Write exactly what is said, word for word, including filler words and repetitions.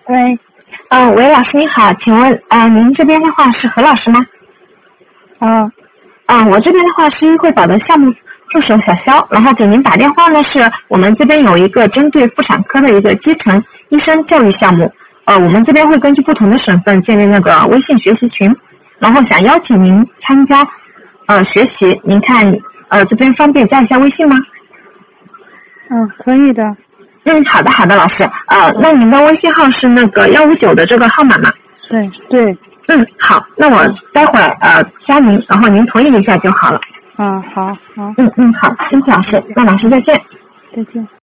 喂， 呃，喂，老师你好，请问呃，您这边的话是何老师吗？ 啊， 啊、我这边的话是优惠宝的项目助手小肖，然后给您打电话呢，是我们这边有一个针对妇产科的一个基层医生教育项目，呃，我们这边会根据不同的省份建立那个微信学习群，然后想邀请您参加呃学习，您看呃这边方便加一下微信吗？ 嗯，可以的。 嗯，好的好的，老师，呃，那您的微信号是那个幺五九的这个号码吗？ 对对。 嗯，好，那我待会儿呃加您，然后您同意一下就好了。 啊，好好， 嗯嗯，好，辛苦老师，那老师再见。 再见。